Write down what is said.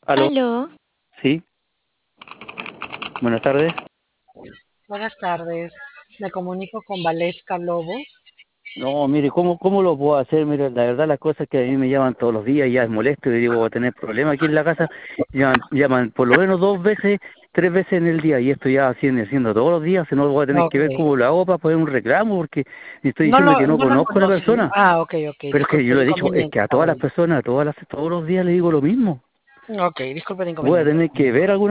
Aló, Aló, sí, buenas tardes. Buenas tardes. Me comunico con Valesca Lobo. No, mire, ¿cómo lo puedo hacer? Mire, la verdad las cosas que a mí me llaman todos los días, ya es molesto y digo, voy a tener problemas aquí en la casa. Llaman por lo menos 2 veces, 3 veces en el día y esto ya haciendo todos los días, si no voy a tener que Ok. ver cómo lo hago para poner un reclamo porque le estoy No diciendo lo, que no no lo conozco a la conocen. persona. Ok. Pero es que Disculpe yo el le he dicho, es que inconveniente. a Está todas las bueno. personas, todos los días le digo lo mismo. Ok, disculpe el Voy a inconveniente. tener que ver alguna